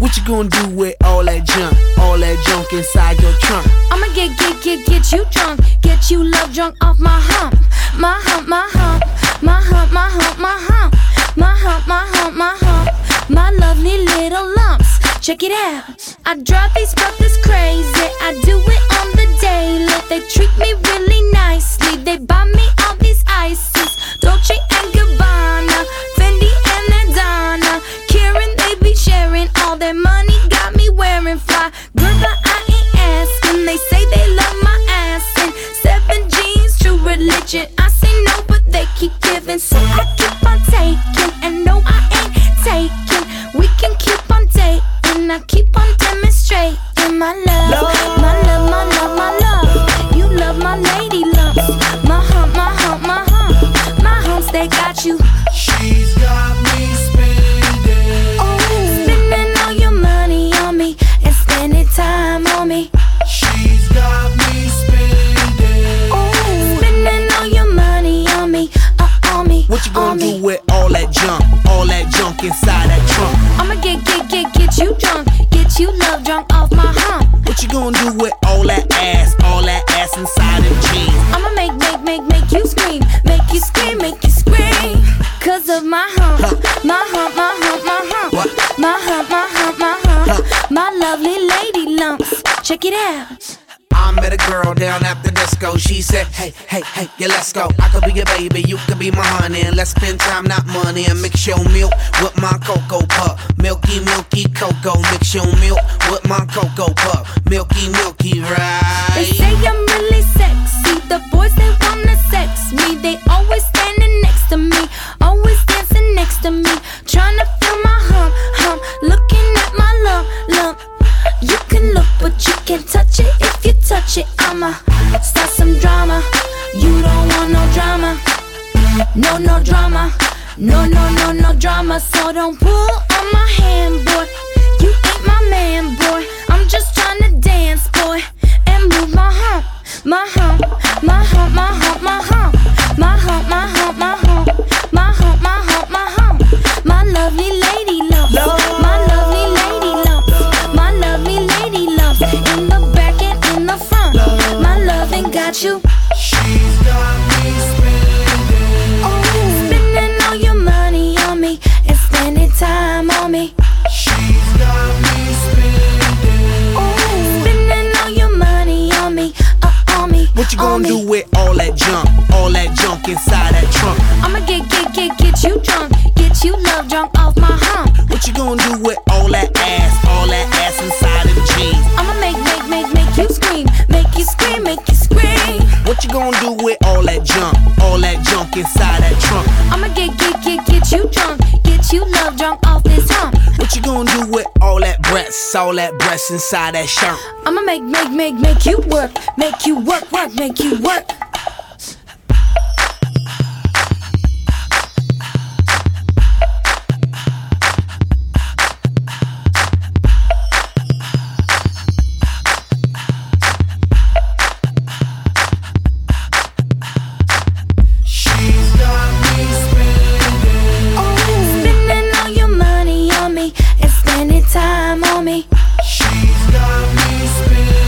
What you gonna do with all that junk inside your trunk? I'ma get you drunk, get you love drunk off my hump, my hump, my hump, my hump, my hump, my hump, my hump, my hump, my hump, my lovely little lumps. Check it out. I drive these brothers crazy. I do it on the daily. They treat me really nicely. They buy me all these ices, Dolce and Gabbana, Fendi and Adana. Karen, they be sharing all their money. Got me wearing fly. Girl, but I ain't asking. They say they love my ass and 7 jeans, true religion. I say no, but they keep giving, so I keep on taking. And no, I ain't taking. We can keep on dating. I keep on demonstrating my love, my love, my love, my love. You love my lady lumps, my hump, my hump, my hump, my humps. They got you. She's got me spending. Oh, spending all your money on me and spending time on me. She's got me spending. Oh, spending all your money on me, on me. What you gonna do with all that junk inside that trunk? I'ma get you drunk, get you love drunk off my hump. What you gonna do with all that ass inside them jeans? I'ma make you scream, make you scream, make you scream. Cause of my hump, my hump, my hump, my hump, what? My hump, my hump, my hump, my lovely lady lumps. Check it out. I met a girl down at the disco. She said, hey, hey, hey, yeah, let's go. I could be your baby, you could be my honey, and let's spend time, not money. And mix your milk with my cocoa puff. Milky, milky cocoa. Mix your milk with my cocoa puff. Milky, milky, right? They say I'm really sexy. The boys, they wanna sex me. They always standing next to me, always dancing next to me, trying to feel my hump, hump, looking at my lump. You can look, but you can't touch it. If you touch it, I'ma start some drama. You don't want no drama. No drama. No drama. So don't pull on my hand, boy. You ain't my man, boy. I'm just trying to dance, boy, and move my hump, my hump, my hump, my hump, my hump, my hump, my hump, my hump, my hump, my hump, my hump, my lovely lady lumps, my lovely lady lumps, my lovely lady lumps, in the back and in the front. My loving got you. She's got me spending. Oh, spending all your money on me and spending time on me. She's got me spending. Oh, spending all your money on me, on me. What you gonna do with all that junk inside that trunk? I'ma get you drunk, get you love drunk off my hump. What you gonna do with all that ass inside them jeans? I'ma make you scream, make you scream, make you scream. What you gonna do with all that junk inside that trunk? I'ma get you drunk, get you love drunk off this hump. What you gonna do with all that breasts inside that shirt? I'ma make you work, make you work, make you work. She's got me spending.